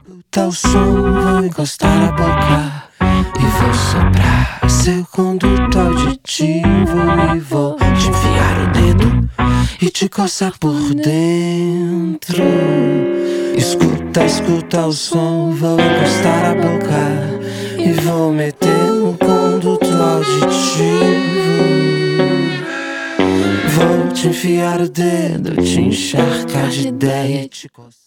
Escuta o som, vou encostar a boca e vou soprar seu conduto auditivo e vou te enfiar o dedo e te coçar por dentro. Escuta o som, vou encostar a boca e vou meter no conduto auditivo. Vou te enfiar o dedo, te encharcar de ideia e te coçar.